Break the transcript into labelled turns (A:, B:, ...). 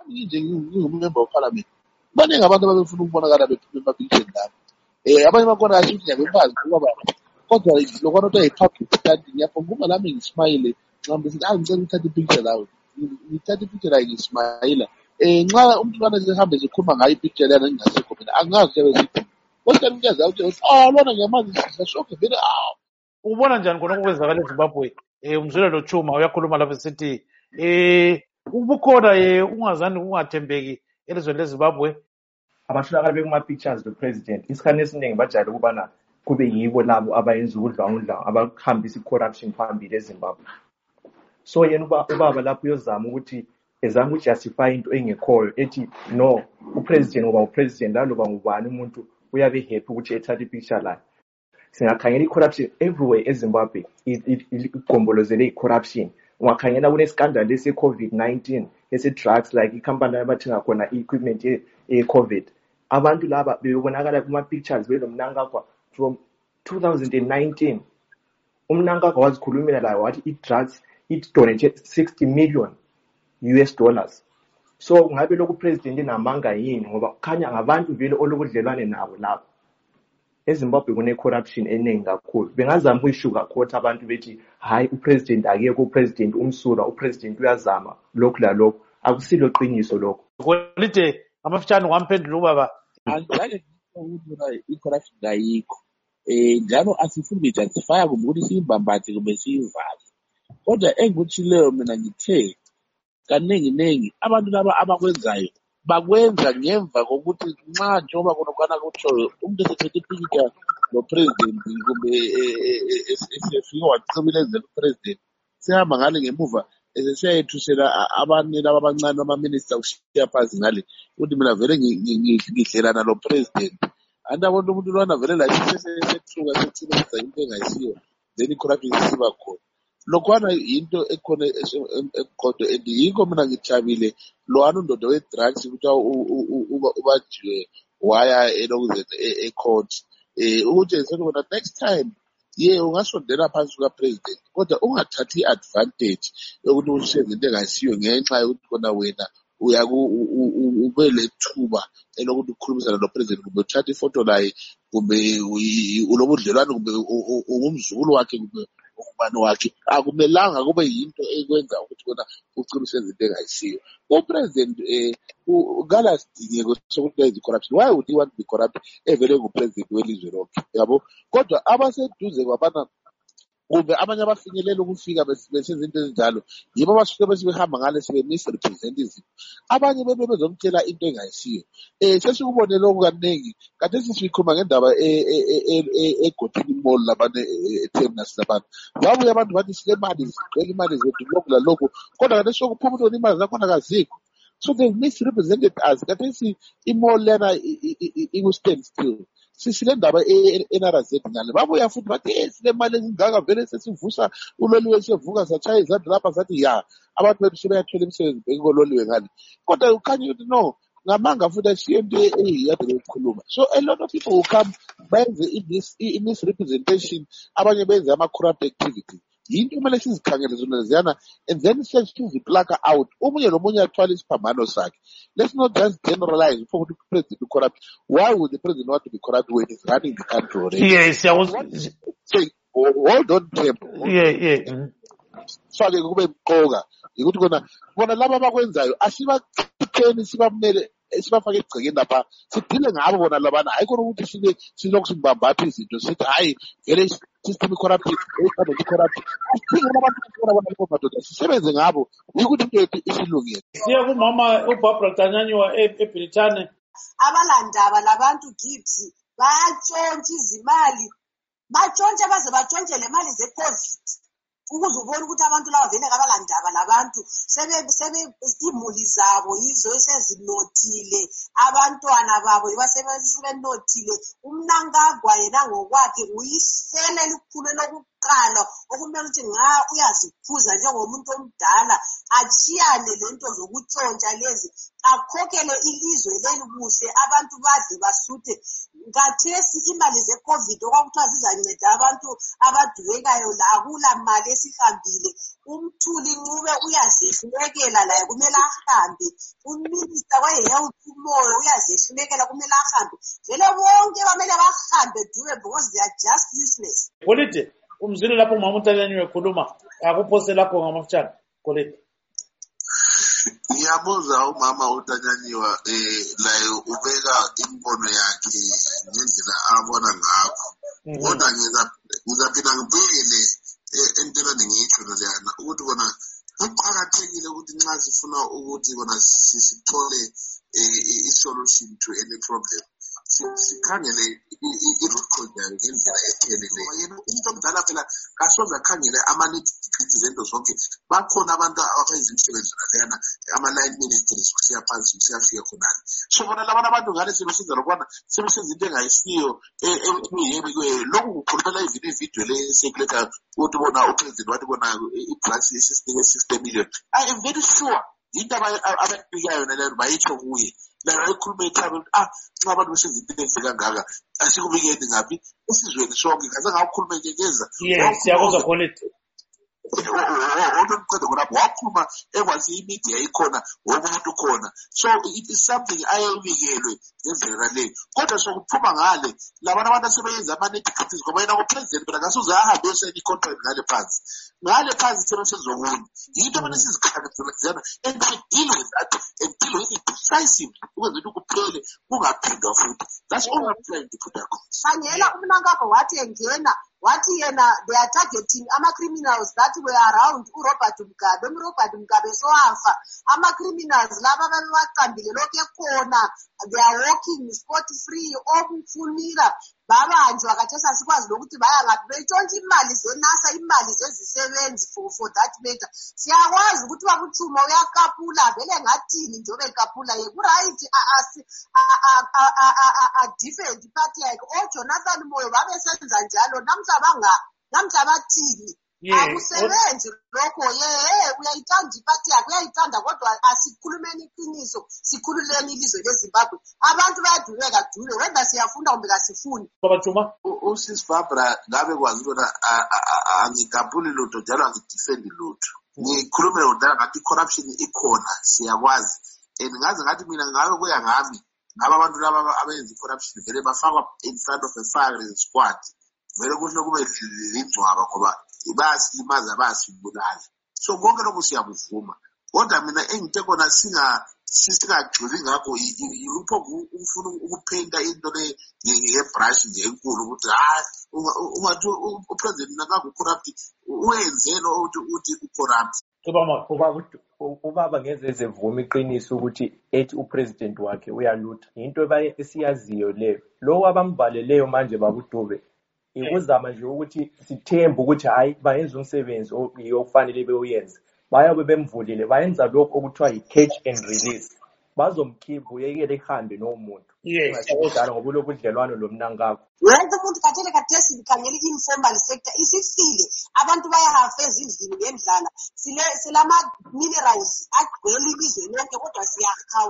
A: nje ngingumember of parliament baningi abantu ababefuna ukubonakala bephuma ema-picture lapho abanye bakhona kahle ukuthi ngiyabembazi ngoba kodwa lokho kuthiwa yi-public study ngiyafuna ukuba lami ngismayile nxa besithi ngicela ukuthatha ipicture lawe ngithatha ipicture layo ngismayila nxa umntwana sehambe sikhuluma ngayo ipicture leyana ngingasekho mina angazi kuyabe sithi kodwa ngiyazazi ukuthi lona ngiyamazi sishokhe vele
B: ubona njani khona okwenzakala eZimbabwe umzwelo Chuma uyakhuluma lapho sithi ubukhona ungazani ungathembeki elizweni leZimbabwe
C: abatholakala bekuma-pictures lo-president isikhathi esiningi bajayele ukubana kube yibo labo abayenza ukudlwangudlwangu abahambisa i-corruption phambili eZimbabwe. So yena ubaba lapho uyozama ukuthi ezama ukujustify into engekhoyo ethi no upresident ngoba upresident laloba ngubani umuntu uyabe happy ukuthi ethathe ipicture lakhe. Singakhangela i-corruption everywhere eZimbabwe igombolozele i-corruption. Ungakhangela kune-scandal ese-COVID-19 ese-drugs like ikhampani abathenga khona i-equipment ye-COVID. Abantu laba bebonakala kuma-pictures belomnankagwa from 2019. Umnankagwa wazikhulumela layo wathi i-drugs it-donated $60 million. So ngabe lokhu president enamanga yini ngoba kukhanya ngabantu vele olokudlelwane nabo lapho. eZimbabwe kune-corruption eningi kakhulu. Bengazama ukuyishuka khotha abantu bethi hayi upresident akekho upresident umsura upresident uyazama lokhu lalokhu akusilo qiniso lokho.
B: Golide amafitshane kwamphendula ubaba
A: angeke ukuthi i-corruption ayikho njalo asifuni ukujustifya kumbe ukuthi siyimbambathe kumbe siyivale kodwa engikutshileyo mina ngithe kaningi abantu laba abakwenzayo bakwenza ngemva kokuthi nxa njengoba khonokwana kutshoyo umuntu esethethe ipikitsha lo-president kumbe esefike wacibelezela upresident sehamba ngale ngemuva siyayethusela abantu laba abancane amaminista ukushiya phansi ngale ukuthi mina vele ngidlelana lo-president andabona umuntu lwana vele la sethuka sethulisa into engayisiyo then i-corruption isiba khona lokhwana into ekhona eqodo and yikho mina ngijabile lowana undoda we-drugs ukuthi ubajiwe waya elokuzenza e-court ukuthi esekuona next time ungasondela phansi kuka-president kodwa ungathathi i-advantage yokuthi ushenze into engayisiyo ngenxa yokuthi khona wena ube lethuba elokuthi ukhulumisana lo-president kumbe uthathe ifoto laye kumbe ulobudlelwane kumbe ungumzukulu wakhe kumbe ubani wakhe akumelanga kube yinto ekwenza ukuthi khona ugcine usenza into engayisiyo upresident kalasidingeko sokuthi wenze i-corruption. Why would he want to be corrupt evele ngupresident welizwe lonke yabo kodwa abaseduze kwabana kumbe abanye abafinyelela ukufika besenza into ezinjalo yibo abasuke besibehamba ngale sibe misrepresent izinto abanye bebe bezomtshela into engayisiyo sesikubone lokho kaningi kade sisikhuluma ngendaba egotini mall labane eThemis labantu babuye abantu bathi silemali zigcwele imali zethu lokhu lalokhu kodwa kade sokuphuma ukuthi imali zakhona kazikho so they misrepresented us kade imall lena iku-stand still sisile ndaba enarazeti ngale babuya futhi bathi silemali ezingaka vele sesivusa uloliwe sevuka satshaya izandla lapha sathi abantu bethu sebeyathola imisebenzi bekololiwe ngale kodwa ukhanya ukuthi no ngamanga futhi ashiye into eyiyade beyikhuluma so a lot of people will come benze i-misrepresentation abanye benze ama-corrupt activity yinto kumele sizikhangele zona ziyana and then siziplaka out omunye nomunye athwala isiphambano sakhe. Let's not just generalize for the president to corrupt. Why would the president want to be corrupt when he's running the country already?
B: Yes, I was
A: say hold on Trump. So kube mqoka ukuthi kona laba abakwenzayo asibatheni sibamele sibafake egcekeni lapha sidile ngabo bona labana ayikho ukuthi silokhu simbambatha izinto sithi hayi vele system corrupted corrupt abantu madoda sisebenze ngabo ukuthi into isilungile
B: siya kumama uBarbara Tanyanywa eBritane
D: abalandaba labantu gibs bayatshontsha izimali batshontshe baze batshontshe le mali ze-COVID ukuze ubone ukuthi abantu laba vele kabalandaba labantu imuli zabo yizo esezinothile abantwana babo sebenothile umnankagwa yena ngokwakhe uyisele elikhulu okokuqala okumele ukuthi nga uyaziphuza njengomuntu omdala achiyane lento zokutshontsha lezi akhokhele ilizwe leli kuhle abantu badle basuthe ngathesi imali ze-COVID okwakuthiwa zizanceda abantu abadubekayo akula mali esihambile umthuli Ncube uyazehlulekela laye kumele ahambe uminister we-health umoyo uyazehlulekela kumele ahambe vele bonke bamele bahambe dube because they are just useless.
B: Kolide umzwile lapho umama uTanyanyiwe ekhuluma akuphose lakho ngamafutshane Kolide.
A: Ngiyabuzwa umama uTanyanyiwe laye ubeka imbono yakhe ngendlela abona ngakho kodwa ngizaphinda ngibuyele entweni ngiyitsho leyana ukuthi bona kuqakathekile ukuthi nxa sifuna ukuthi bona sithole i-solution to any problem sikhangele i-root cause ngendlela epheleleyo. Yena umuntu omdala phela kasoze akhangele ama-nitty-gritty zento zonke bakhona abantu abayenza imisebenzi leyana ama-line ministries kusiya phansi kusiyafika khonale so bona labana abantu ngale sebesenza lokubana sebesenza into engayisiyo lokhu kukhulumela even ividiyo le esekuletha ukuthi bona upresident wathi bona i-plus ye-60 million. I am very sure into abayibikayo yona leyo bayitsho kuye layo ekhulume ekhaya nxa abantu besenza into enhle kangaka asikubikeni ngaphi esizweni sonke kaze ngawukhulume ngekeza
B: siyakuzwa Kolide
A: onomqondo khonapho wakhuluma ekwazi imedia ikhona wonke umuntu khona so it is something ayebikelwe ngendlela leyo kodwa sokuphuma ngale labana abantu asebenza ama-nitty-gritties ngoba yena ngopresident phela ngasuze ahambe yosayina i-contract ngale phansi sebesezokunye yinto abana sizikhangelezana and they deal with that and deal with it decisively ukwenza ukuthi kuphele kungaphindwa futhi. That's all I'm trying to put across.
D: Khangela umnankakho wathi engena wathi yena they are targeting ama-criminals that were around uRobert Mugabe sowafa ama-criminals laba babewaqambile lokhu ekhona they are walking spot free obufunira babanjwa khathesi asikwazi lokuthi baya ngaphi betshontsha imali zenasa imali zezisebenzi for that matter siyakwazi ukuthi bakuthuma uyakapula vele ngathini njengoba ekapula yekuright defend party yakhe oJonathan Moyo babesenza njalo namhla bathini akusebenzi lokho uyayithanda iphathi yakhe uyayithanda kodwa asikhulumeni iqiniso sikhululeni ilizwe leZimbabwe abantu bayadubeka dube wenda siyafunda kumbe kasifuni
B: Baba Juma
A: usis Barbara ngabe kwazi ukuthi angikapuli lutho njalo angidefend lutho ngikhulumela udala ngathi corruption ikhona siyakwazi ngaze ngathi mina ngabe kuya ngami ngaba abantu laba abenza corruption vele bafakwa in front of a firing squad vele kuhle kube ingcwaba ngoba bayasilimaza bayasibulala so konke lokhu siyakuvuma kodwa mina engithe kona singagxili ngakho yilupho ufuna ukuphenda into le ngebrush nje enkulu ukuthi ungathi upresident nakaku-corrupt wenzelo ukuthi u-corrupt.
C: Ubaba ngeze ezevuma iqiniso ukuthi ethi upresident wakhe uyalutha into esiyaziyo leyo lo abambaleleyo manje bakudube ikuzama nje ukuthi sithembe ukuthi hayi bayenza umsebenzi ofanele beyenze bayabe bemvulile bayenza lokho okuthiwa yi-catch and release bazomkhipha uyekele ehambe nomuntu njalo ngoba ulobudlelwano lomnankakho
D: wonke umuntu khathesi likhangela i-informal sector isifile abantu bayahafa ezindlini ngendlala silama-minerals agcwele ilizwe lonke kodwa siyakhawa